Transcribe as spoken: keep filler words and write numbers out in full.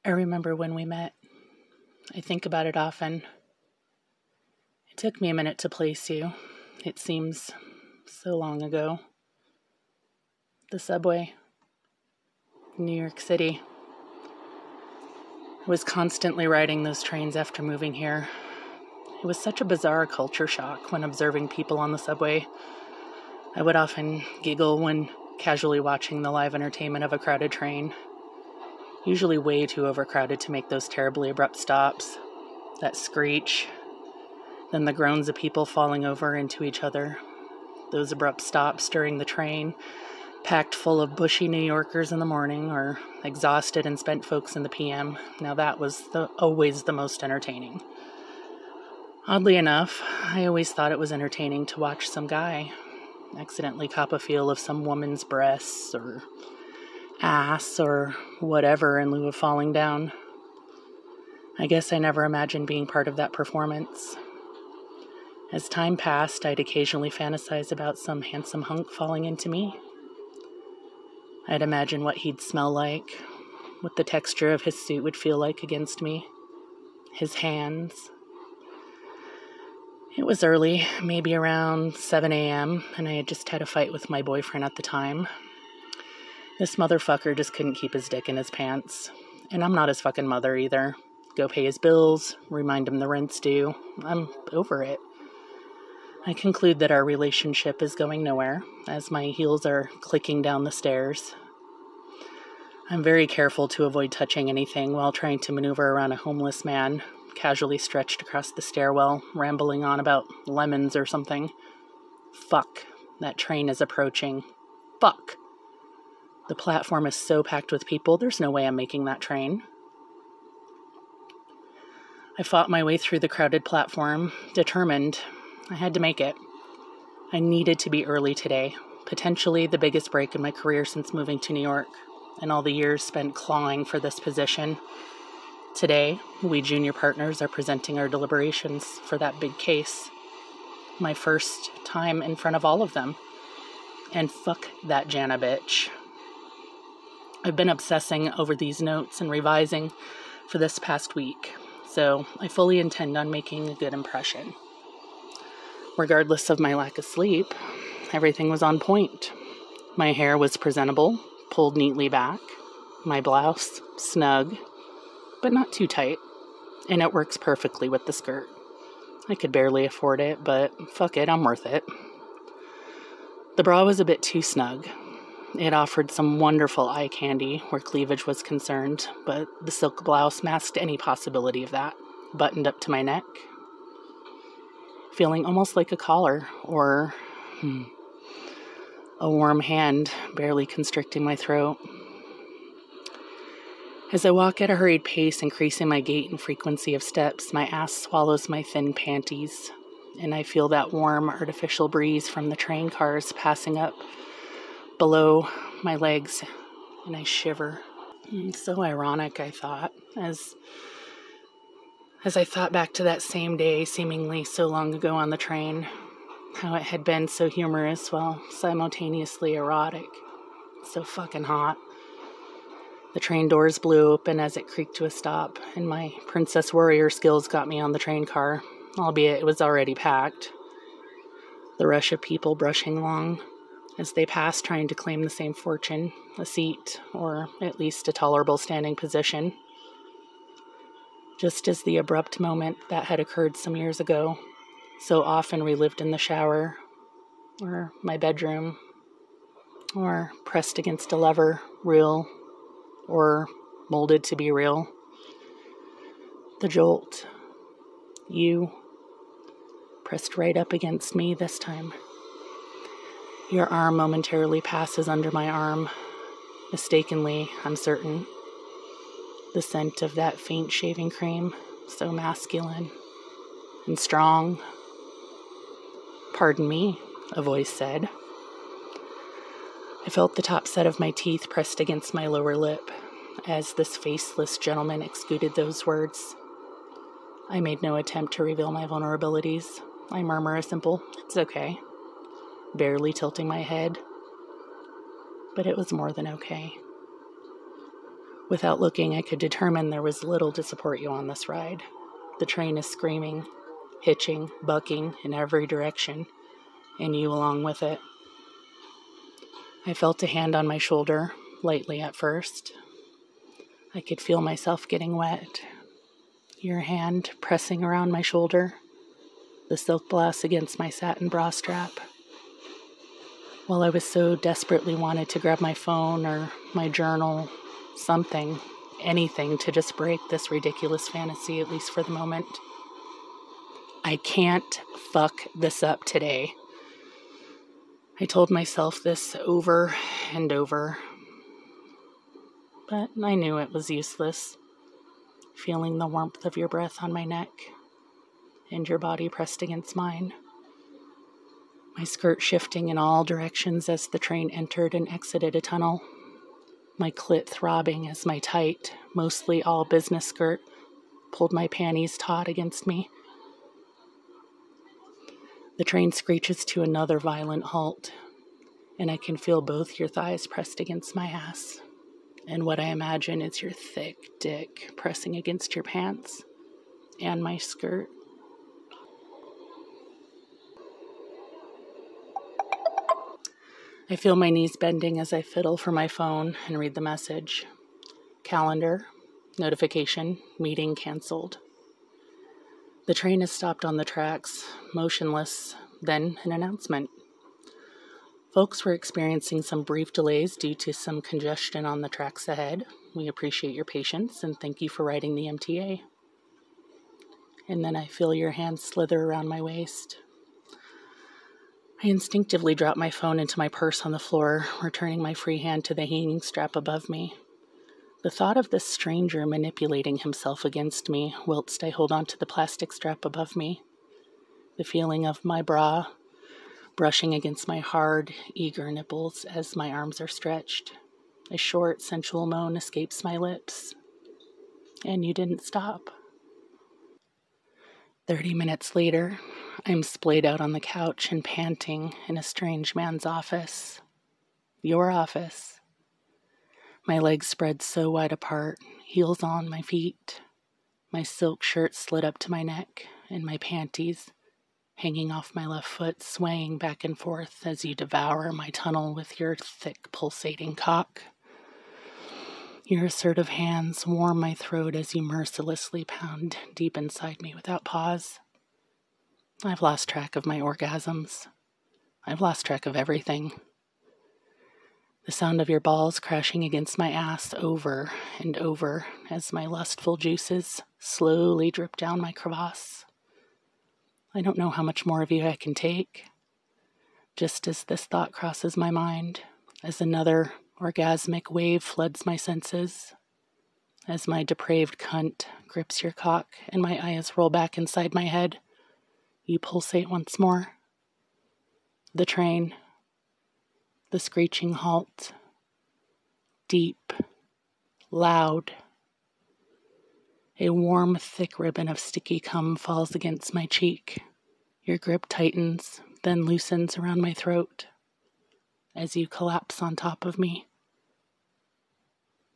I remember when we met. I think about it often. It took me a minute to place you. It seems so long ago. The subway. New York City. I was constantly riding those trains after moving here. It was such a bizarre culture shock when observing people on the subway. I would often giggle when casually watching the live entertainment of a crowded train. Usually way too overcrowded to make those terribly abrupt stops. That screech. Then the groans of people falling over into each other. Those abrupt stops during the train, packed full of bushy New Yorkers in the morning or exhausted and spent folks in the P M. Now that was the, always the most entertaining. Oddly enough, I always thought it was entertaining to watch some guy accidentally cop a feel of some woman's breasts or ass or whatever in lieu of falling down. I guess I never imagined being part of that performance. As time passed, I'd occasionally fantasize about some handsome hunk falling into me. I'd imagine what he'd smell like, what the texture of his suit would feel like against me, his hands. It was early, maybe around seven a.m., and I had just had a fight with my boyfriend at the time. This motherfucker just couldn't keep his dick in his pants. And I'm not his fucking mother either. Go pay his bills, remind him the rent's due. I'm over it. I conclude that our relationship is going nowhere as my heels are clicking down the stairs. I'm very careful to avoid touching anything while trying to maneuver around a homeless man, casually stretched across the stairwell, rambling on about lemons or something. Fuck, that train is approaching. Fuck. The platform is so packed with people, there's no way I'm making that train. I fought my way through the crowded platform, determined I had to make it. I needed to be early today, potentially the biggest break in my career since moving to New York, and all the years spent clawing for this position. Today, we junior partners are presenting our deliberations for that big case. My first time in front of all of them. And fuck that Jana bitch. I've been obsessing over these notes and revising for this past week, so I fully intend on making a good impression. Regardless of my lack of sleep, everything was on point. My hair was presentable, pulled neatly back, my blouse snug, but not too tight, and it works perfectly with the skirt. I could barely afford it, but fuck it, I'm worth it. The bra was a bit too snug. It offered some wonderful eye candy where cleavage was concerned, but the silk blouse masked any possibility of that, buttoned up to my neck, feeling almost like a collar or hmm, a warm hand barely constricting my throat. As I walk at a hurried pace, increasing my gait and frequency of steps, my ass swallows my thin panties, and I feel that warm, artificial breeze from the train cars passing up below my legs, and I shiver. It's so ironic, I thought, as as I thought back to that same day, seemingly so long ago on the train, how it had been so humorous while simultaneously erotic. So fucking hot. The train doors blew open as it creaked to a stop, and my Princess Warrior skills got me on the train car, albeit it was already packed. The rush of people brushing along as they passed, trying to claim the same fortune, a seat, or at least a tolerable standing position. Just as the abrupt moment that had occurred some years ago, so often relived in the shower, or my bedroom, or pressed against a lever, real, or molded to be real. The jolt, you, pressed right up against me this time. Your arm momentarily passes under my arm, mistakenly, I'm certain. The scent of that faint shaving cream, so masculine and strong. "Pardon me," a voice said. I felt the top set of my teeth pressed against my lower lip as this faceless gentleman exuded those words. I made no attempt to reveal my vulnerabilities. I murmur a simple, "It's okay," barely tilting my head. But it was more than okay. Without looking, I could determine there was little to support you on this ride. The train is screaming, hitching, bucking in every direction, and you along with it. I felt a hand on my shoulder, lightly at first. I could feel myself getting wet. Your hand pressing around my shoulder, the silk blouse against my satin bra strap. While I was so desperately wanted to grab my phone or my journal, something, anything to just break this ridiculous fantasy, at least for the moment. I can't fuck this up today. I told myself this over and over, but I knew it was useless, feeling the warmth of your breath on my neck and your body pressed against mine. My skirt shifting in all directions as the train entered and exited a tunnel. My clit throbbing as my tight, mostly all business skirt pulled my panties taut against me. The train screeches to another violent halt, and I can feel both your thighs pressed against my ass, and what I imagine is your thick dick pressing against your pants and my skirt. I feel my knees bending as I fiddle for my phone and read the message. Calendar, notification, meeting canceled. The train has stopped on the tracks, motionless, then an announcement. Folks were experiencing some brief delays due to some congestion on the tracks ahead. We appreciate your patience and thank you for riding the M T A. And then I feel your hand slither around my waist. I instinctively drop my phone into my purse on the floor, returning my free hand to the hanging strap above me. The thought of this stranger manipulating himself against me whilst I hold onto the plastic strap above me. The feeling of my bra brushing against my hard, eager nipples as my arms are stretched. A short, sensual moan escapes my lips. And you didn't stop. Thirty minutes later, I'm splayed out on the couch and panting in a strange man's office. Your office. My legs spread so wide apart, heels on my feet. My silk shirt slid up to my neck, and my panties hanging off my left foot, swaying back and forth as you devour my tunnel with your thick, pulsating cock. Your assertive hands warm my throat as you mercilessly pound deep inside me without pause. I've lost track of my orgasms. I've lost track of everything. The sound of your balls crashing against my ass over and over as my lustful juices slowly drip down my crevasse. I don't know how much more of you I can take. Just as this thought crosses my mind, as another orgasmic wave floods my senses, as my depraved cunt grips your cock and my eyes roll back inside my head, you pulsate once more. The train, the screeching halt, deep, loud. A warm, thick ribbon of sticky cum falls against my cheek. Your grip tightens, then loosens around my throat as you collapse on top of me.